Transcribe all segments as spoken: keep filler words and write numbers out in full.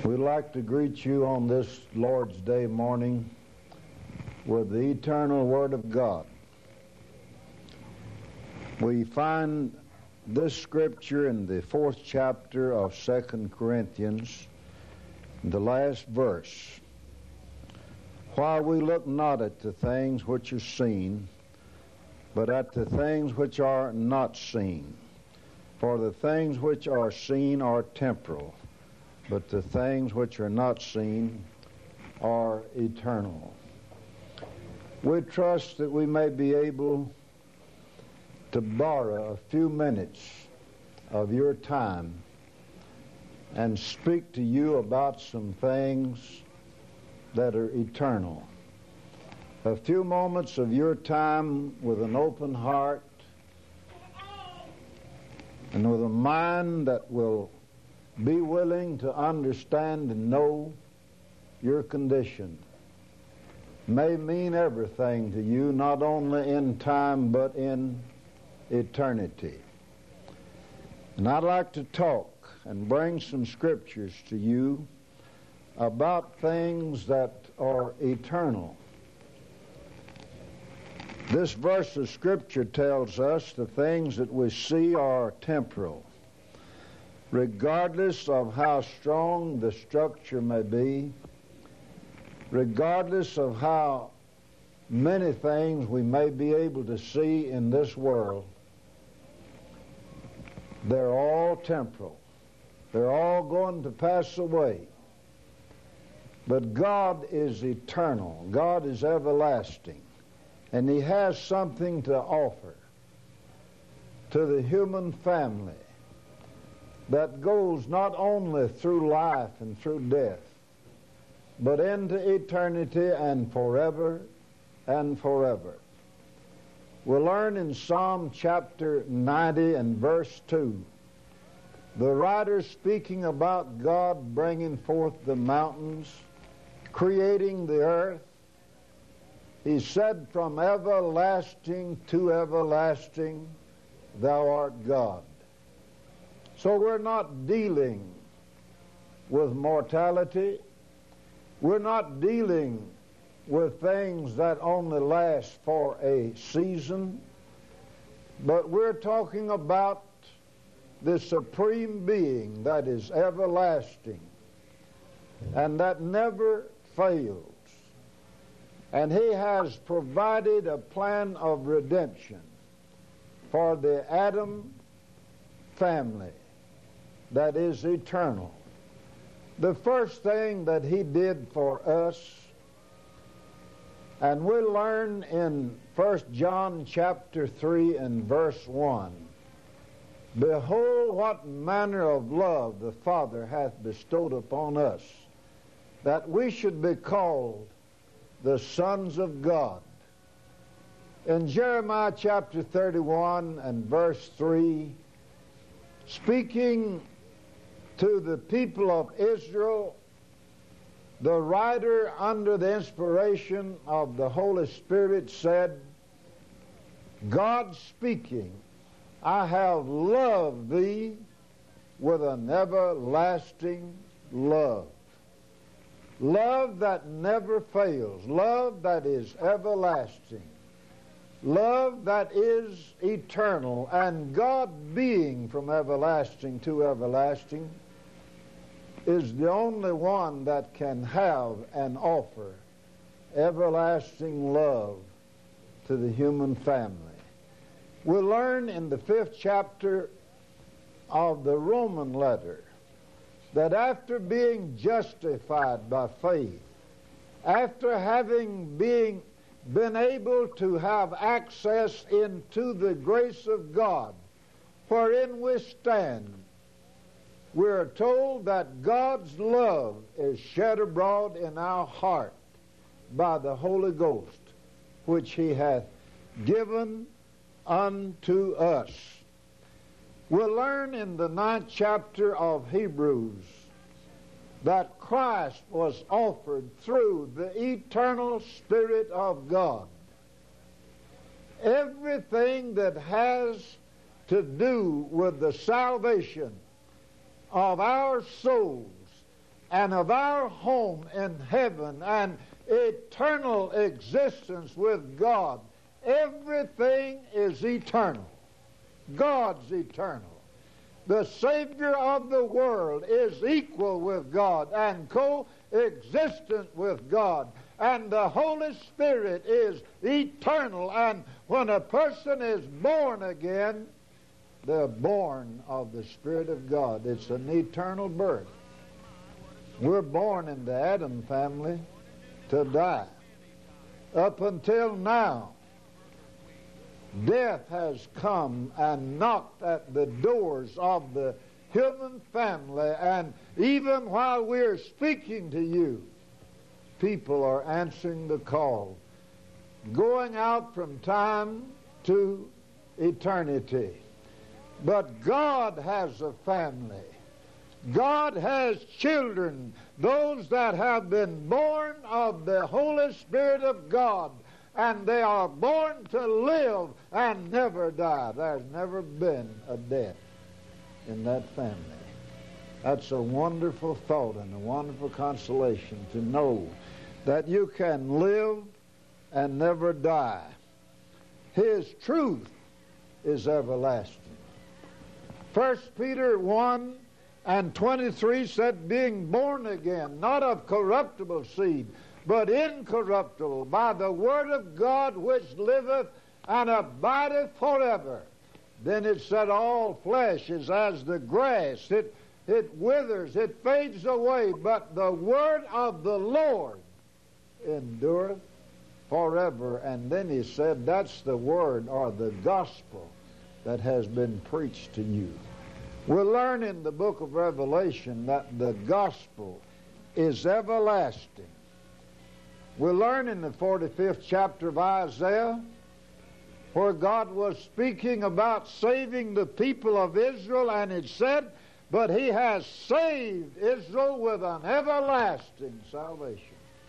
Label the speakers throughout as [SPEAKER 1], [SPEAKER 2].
[SPEAKER 1] We'd like to greet you on this Lord's Day morning with the eternal Word of God. We find this scripture in the fourth chapter of Second Corinthians, the last verse. While we look not at the things which are seen, but at the things which are not seen. For the things which are seen are temporal, but the things which are not seen are eternal. We trust that we may be able to borrow a few minutes of your time and speak to you about some things that are eternal. A few moments of your time with an open heart and with a mind that will be willing to understand and know your condition may mean everything to you, not only in time but in eternity. And I'd like to talk and bring some scriptures to you about things that are eternal. This verse of Scripture tells us the things that we see are temporal. Regardless of how strong the structure may be, regardless of how many things we may be able to see in this world, they're all temporal. They're all going to pass away. But God is eternal. God is everlasting. And He has something to offer to the human family that goes not only through life and through death, but into eternity and forever and forever. We'll learn in Psalm chapter ninety and verse two, the writer speaking about God bringing forth the mountains, creating the earth. He said, "From everlasting to everlasting, thou art God." So we're not dealing with mortality. We're not dealing with things that only last for a season. But we're talking about the supreme being that is everlasting and that never fails. And He has provided a plan of redemption for the Adam family that is eternal. The first thing that He did for us, and we learn in First John chapter three and verse one, "Behold what manner of love the Father hath bestowed upon us, that we should be called the sons of God." In Jeremiah chapter thirty-one and verse three, speaking to the people of Israel, the writer, under the inspiration of the Holy Spirit, said, God speaking, "I have loved thee with an everlasting love." Love that never fails. Love that is everlasting. Love that is eternal. And God, being from everlasting to everlasting, is the only one that can have and offer everlasting love to the human family. We learn in the fifth chapter of the Roman letter that after being justified by faith, after having being, been able to have access into the grace of God, wherein we stand, we're told that God's love is shed abroad in our heart by the Holy Ghost, which He hath given unto us. We'll learn in the ninth chapter of Hebrews that Christ was offered through the eternal Spirit of God. Everything that has to do with the salvation of our souls and of our home in heaven and eternal existence with God. Everything is eternal. God's eternal. The Savior of the world is equal with God and co-existent with God. And the Holy Spirit is eternal. And when a person is born again, they're born of the Spirit of God. It's an eternal birth. We're born in the Adam family to die. Up until now, death has come and knocked at the doors of the human family, and even while we're speaking to you, people are answering the call, going out from time to eternity. But God has a family. God has children, those that have been born of the Holy Spirit of God, and they are born to live and never die. There's never been a death in that family. That's a wonderful thought and a wonderful consolation to know that you can live and never die. His truth is everlasting. First Peter one and twenty-three said, being born again, not of corruptible seed, but incorruptible, by the word of God which liveth and abideth forever. Then it said, all flesh is as the grass. It, it withers, it fades away, but the word of the Lord endureth forever. And then he said, that's the word or the gospel that has been preached to you. We'll learn in the book of Revelation that the gospel is everlasting. We'll learn in the forty-fifth chapter of Isaiah, where God was speaking about saving the people of Israel, and it said, but he has saved Israel with an everlasting salvation.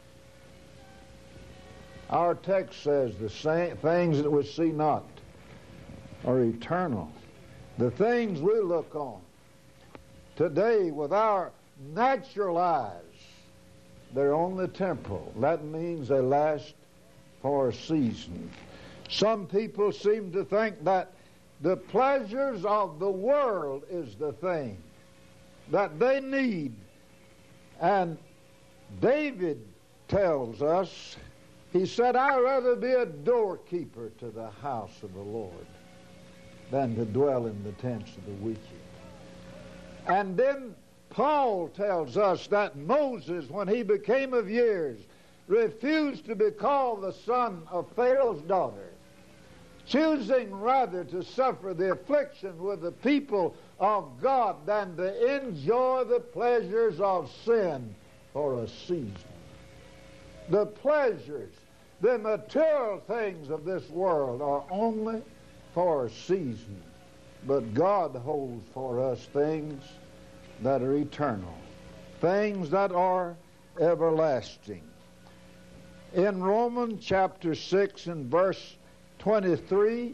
[SPEAKER 1] Our text says the same things that we see not are eternal. The things we look on today with our natural eyes, they're only temporal. That means they last for a season. Some people seem to think that the pleasures of the world is the thing that they need. And David tells us, he said, I'd rather be a doorkeeper to the house of the Lord than to dwell in the tents of the wicked. And then Paul tells us that Moses, when he became of years, refused to be called the son of Pharaoh's daughter, choosing rather to suffer the affliction with the people of God than to enjoy the pleasures of sin for a season. The pleasures, the material things of this world are only for a season, but God holds for us things that are eternal, things that are everlasting. In Romans chapter six and verse twenty-three,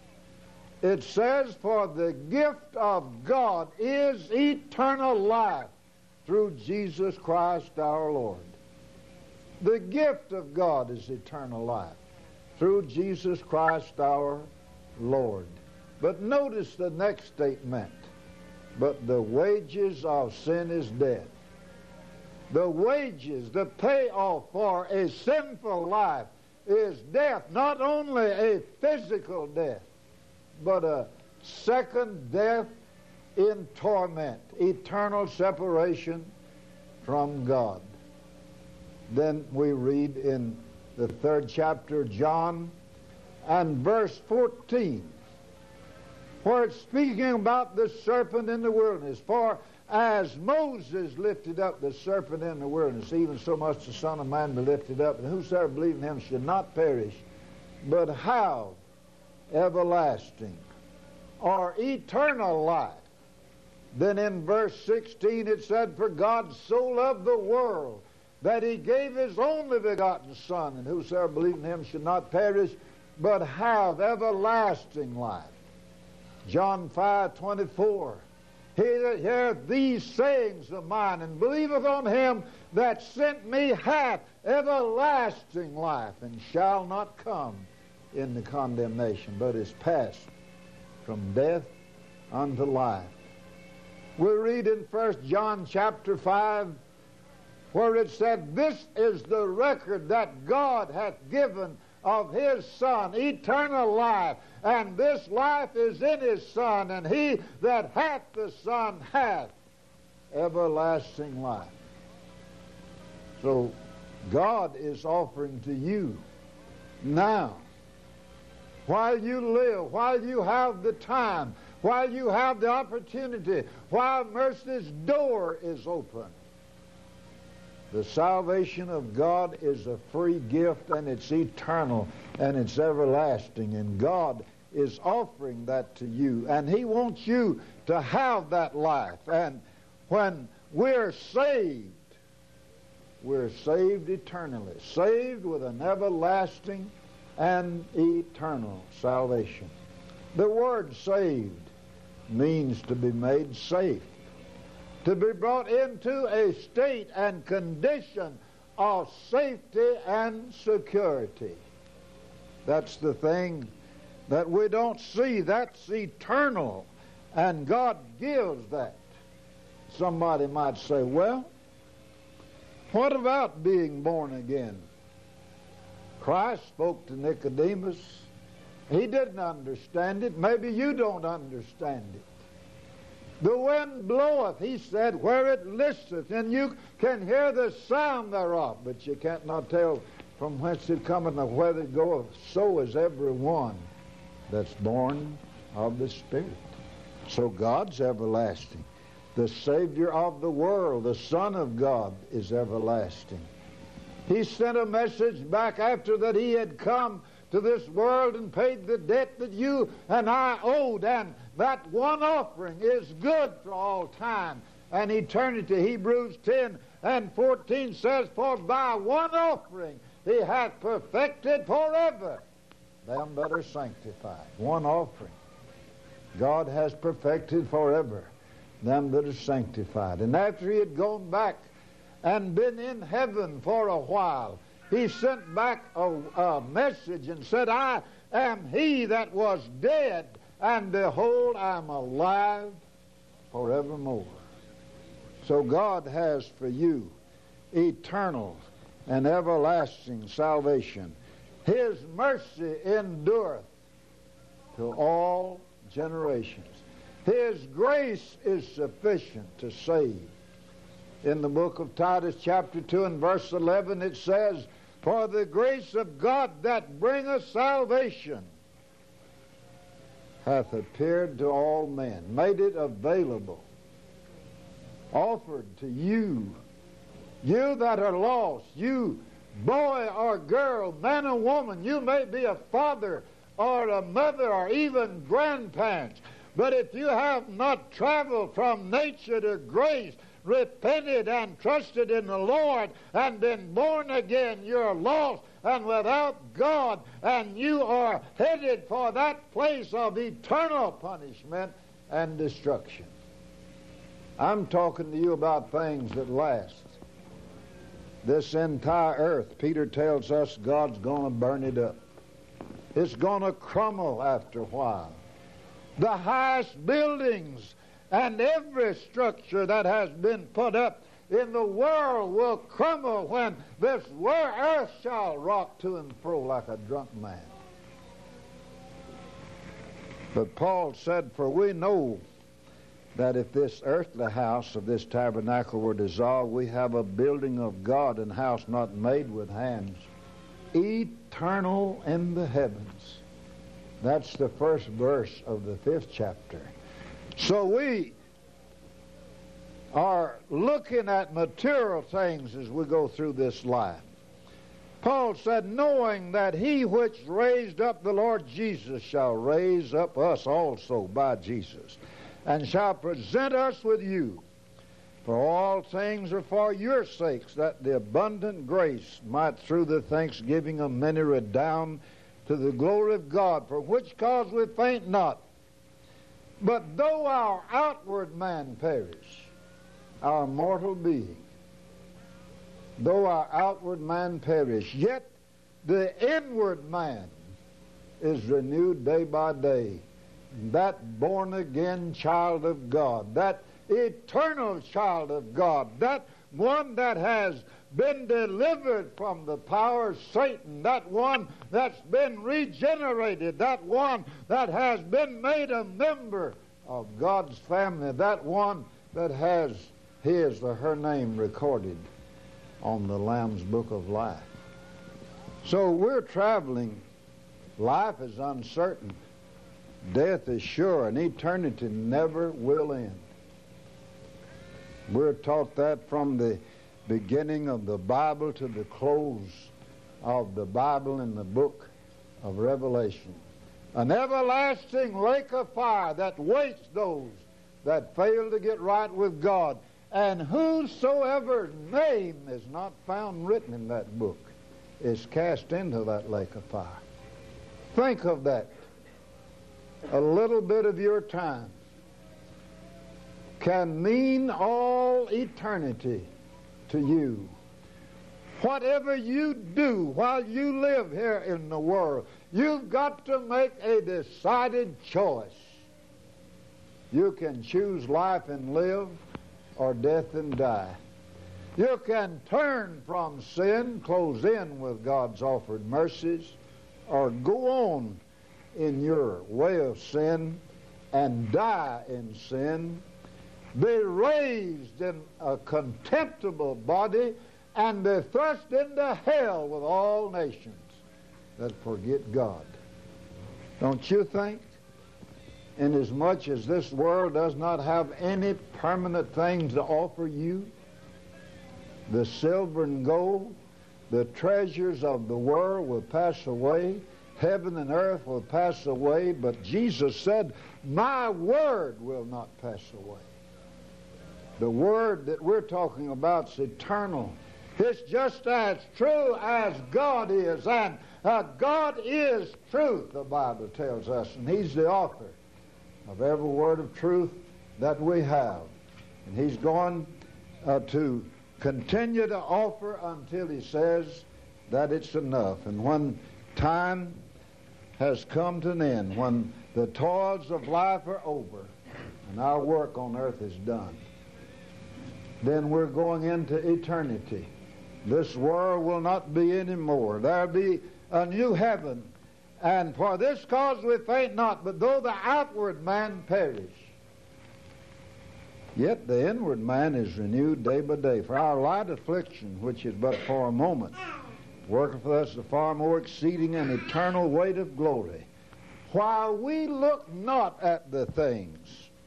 [SPEAKER 1] it says, for the gift of God is eternal life through Jesus Christ our Lord. The gift of God is eternal life through Jesus Christ our Lord. But notice the next statement. But the wages of sin is death. The wages, the payoff for a sinful life is death. Not only a physical death, but a second death in torment, eternal separation from God. Then we read in the third chapter of John and verse fourteen, where it's speaking about the serpent in the wilderness. For as Moses lifted up the serpent in the wilderness, even so must the Son of Man be lifted up, and whosoever believes in him should not perish, but have everlasting or eternal life. Then in verse sixteen it said, for God so loved the world that he gave his only begotten Son, and whosoever believes in him should not perish, but have everlasting life. John five twenty-four, He that heareth these sayings of mine and believeth on him that sent me hath everlasting life, and shall not come into condemnation, but is passed from death unto life. We read in First John chapter five, where it said, this is the record that God hath given of his Son, eternal life, and this life is in his Son, and he that hath the Son hath everlasting life. So God is offering to you now, while you live, while you have the time, while you have the opportunity, while mercy's door is open. The salvation of God is a free gift, and it's eternal, and it's everlasting, and God is offering that to you, and he wants you to have that life. And when we're saved, we're saved eternally, saved with an everlasting and eternal salvation. The word saved means to be made safe, to be brought into a state and condition of safety and security. That's the thing that we don't see. That's eternal, and God gives that. Somebody might say, well, what about being born again? Christ spoke to Nicodemus. He didn't understand it. Maybe you don't understand it. The wind bloweth, he said, where it listeth, and you can hear the sound thereof, but you can't not tell from whence it cometh or whither it goeth. So is every one that's born of the Spirit. So God's everlasting. The Savior of the world, the Son of God, is everlasting. He sent a message back after that he had come to this world and paid the debt that you and I owed, and that one offering is good for all time and eternity. Hebrews ten and fourteen says, for by one offering he hath perfected forever them that are sanctified. One offering. God has perfected forever them that are sanctified. And after he had gone back and been in heaven for a while, he sent back a, a message and said, I am he that was dead, and behold, I am alive forevermore. So God has for you eternal and everlasting salvation. His mercy endureth to all generations. His grace is sufficient to save. In the book of Titus chapter two and verse eleven it says, for the grace of God that bringeth salvation hath appeared to all men, made it available, offered to you, you that are lost, you boy or girl, man or woman, you may be a father or a mother or even grandparents, but if you have not traveled from nature to grace, repented and trusted in the Lord and been born again, you're lost and without God, and you are headed for that place of eternal punishment and destruction. I'm talking to you about things that last. This entire earth, Peter tells us, God's going to burn it up. It's going to crumble after a while. The highest buildings and every structure that has been put up in the world will crumble when this earth shall rock to and fro like a drunk man. But Paul said, for we know that if this earthly house of this tabernacle were dissolved, we have a building of God, and house not made with hands, eternal in the heavens. That's the first verse of the fifth chapter. So we are looking at material things as we go through this life. Paul said, knowing that he which raised up the Lord Jesus shall raise up us also by Jesus, and shall present us with you. For all things are for your sakes, that the abundant grace might through the thanksgiving of many redound to the glory of God, for which cause we faint not, But though our outward man perish, our mortal being, though our outward man perish, yet the inward man is renewed day by day. That born-again child of God, that eternal child of God, that one that has been delivered from the power of Satan, that one that's been regenerated, that one that has been made a member of God's family, that one that has his or her name recorded on the Lamb's Book of Life. So we're traveling. Life is uncertain. Death is sure, and eternity never will end. We're taught that from the beginning of the Bible to the close of the Bible in the book of Revelation. An everlasting lake of fire that waits those that fail to get right with God, and whosoever's name is not found written in that book is cast into that lake of fire. Think of that. A little bit of your time can mean all eternity to you. Whatever you do while you live here in the world, you've got to make a decided choice. You can choose life and live, or death and die. You can turn from sin, close in with God's offered mercies, or go on in your way of sin and die in sin, be raised in a contemptible body, and be thrust into hell with all nations that forget God. Don't you think? Inasmuch as this world does not have any permanent things to offer you, the silver and gold, the treasures of the world will pass away, heaven and earth will pass away, but Jesus said, my word will not pass away. The word that we're talking about is eternal. It's just as true as God is, and uh, God is truth, the Bible tells us, and He's the author of every word of truth that we have. And He's going uh, to continue to offer until He says that it's enough. And when time has come to an end, when the toils of life are over and our work on earth is done, then we're going into eternity. This world will not be any more. There'll be a new heaven. And for this cause we faint not, but though the outward man perish, yet the inward man is renewed day by day. For our light affliction, which is but for a moment, worketh for us a far more exceeding and eternal weight of glory, while we look not at the things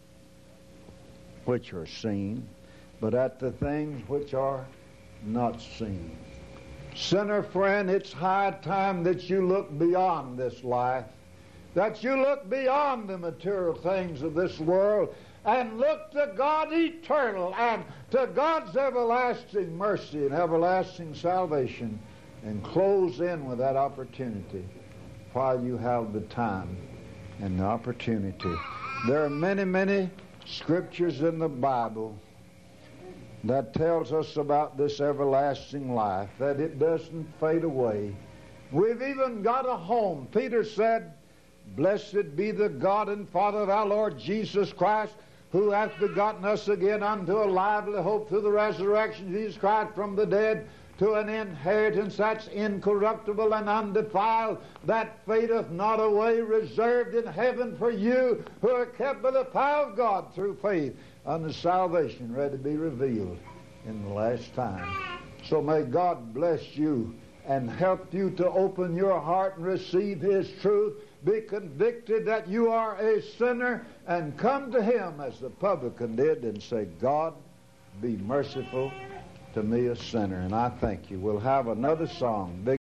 [SPEAKER 1] which are seen, but at the things which are not seen. Sinner friend, it's high time that you look beyond this life, that you look beyond the material things of this world and look to God eternal and to God's everlasting mercy and everlasting salvation, and close in with that opportunity while you have the time and the opportunity. There are many, many scriptures in the Bible that tells us about this everlasting life, that it doesn't fade away. We've even got a home. Peter said, blessed be the God and Father of our Lord Jesus Christ, who hath begotten us again unto a lively hope through the resurrection of Jesus Christ from the dead, to an inheritance that's incorruptible and undefiled, that fadeth not away, reserved in heaven for you, who are kept by the power of God through faith unto salvation, ready to be revealed in the last time. So may God bless you and help you to open your heart and receive His truth. Be convicted that you are a sinner, and come to Him as the publican did and say, God, be merciful to me, a sinner. And I thank you. We'll have another song.